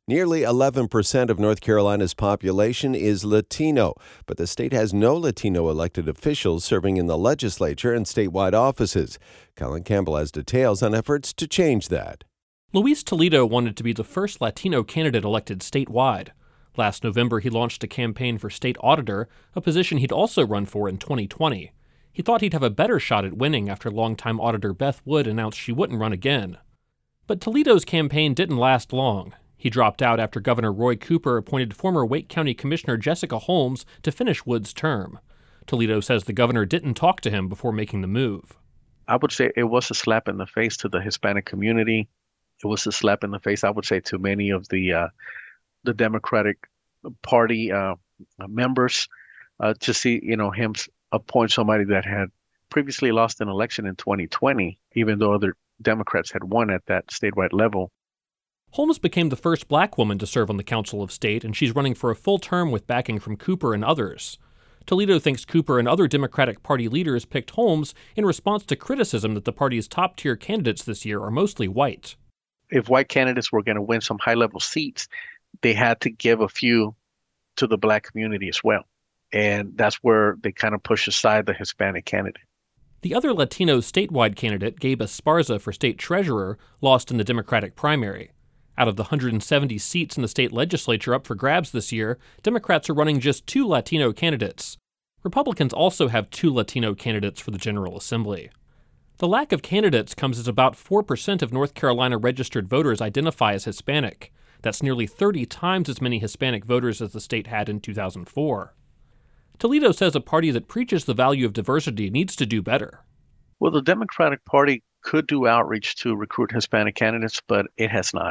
Nearly 11% of North Carolina's population is Latino, but the state has no Latino elected officials serving in the legislature and statewide offices. Colin Campbell has details on efforts to change that. Luis Toledo wanted to be the first Latino candidate elected statewide. Last November, he launched a campaign for state auditor, a position he'd also run for in 2020. He thought he'd have a better shot at winning after longtime auditor Beth Wood announced she wouldn't run again. But Toledo's campaign didn't last long. He dropped out after Governor Roy Cooper appointed former Wake County Commissioner Jessica Holmes to finish Wood's term. Toledo says the governor didn't talk to him before making the move. I would say it was a slap in the face to the Hispanic community. It was a slap in the face, I would say, to many of the Democratic Party members to see, him appoint somebody that had previously lost an election in 2020, even though other Democrats had won at that statewide level. Holmes became the first black woman to serve on the Council of State, and she's running for a full term with backing from Cooper and others. Toledo thinks Cooper and other Democratic Party leaders picked Holmes in response to criticism that the party's top-tier candidates this year are mostly white. If white candidates were going to win some high-level seats, they had to give a few to the black community as well. And that's where they kind of push aside the Hispanic candidate. The other Latino statewide candidate, Gabe Esparza for state treasurer, lost in the Democratic primary. Out of the 170 seats in the state legislature up for grabs this year, Democrats are running just 2 Latino candidates. Republicans also have 2 Latino candidates for the General Assembly. The lack of candidates comes as about 4% of North Carolina registered voters identify as Hispanic. That's nearly 30 times as many Hispanic voters as the state had in 2004. Toledo says a party that preaches the value of diversity needs to do better. Well, the Democratic Party could do outreach to recruit Hispanic candidates, but it has not.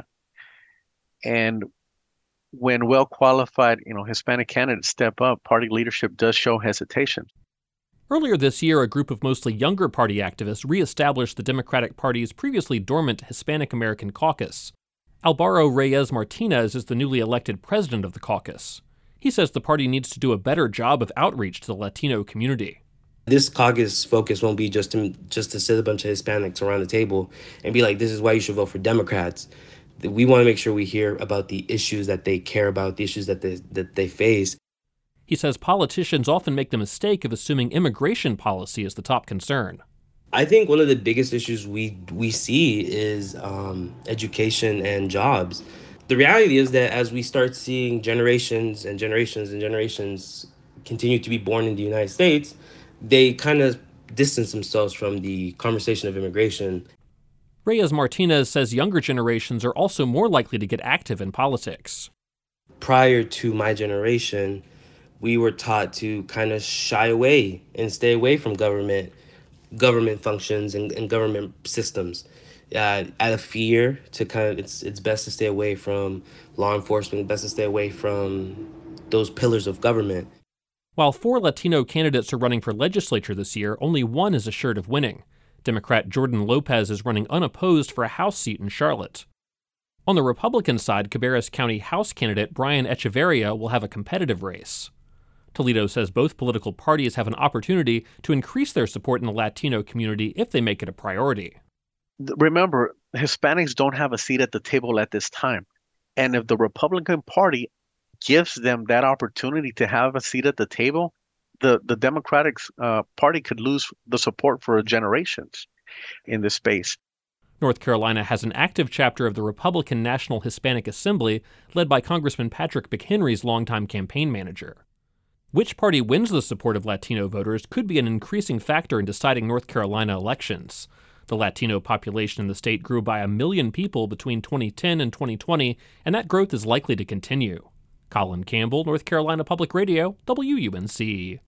And when well-qualified, Hispanic candidates step up, party leadership does show hesitation. Earlier this year, a group of mostly younger party activists reestablished the Democratic Party's previously dormant Hispanic American Caucus. Alvaro Reyes Martinez is the newly elected president of the caucus. He says the party needs to do a better job of outreach to the Latino community. This caucus focus won't be just to sit a bunch of Hispanics around the table and be like, this is why you should vote for Democrats. We want to make sure we hear about the issues that they care about, the issues that they face. He says politicians often make the mistake of assuming immigration policy is the top concern. I think one of the biggest issues we see is education and jobs. The reality is that as we start seeing generations and generations and generations continue to be born in the United States, they kind of distance themselves from the conversation of immigration. Reyes Martinez says younger generations are also more likely to get active in politics. Prior to my generation, we were taught to kind of shy away and stay away from government functions and government systems. Out of fear to it's best to stay away from law enforcement, best to stay away from those pillars of government. While 4 Latino candidates are running for legislature this year, only one is assured of winning. Democrat Jordan Lopez is running unopposed for a House seat in Charlotte. On the Republican side, Cabarrus County House candidate Brian Echeverria will have a competitive race. Toledo says both political parties have an opportunity to increase their support in the Latino community if they make it a priority. Remember, Hispanics don't have a seat at the table at this time. And if the Republican Party gives them that opportunity to have a seat at the table, the Democratic Party could lose the support for generations in this space. North Carolina has an active chapter of the Republican National Hispanic Assembly led by Congressman Patrick McHenry's longtime campaign manager. Which party wins the support of Latino voters could be an increasing factor in deciding North Carolina elections. The Latino population in the state grew by 1 million people between 2010 and 2020, and that growth is likely to continue. Colin Campbell, North Carolina Public Radio, WUNC.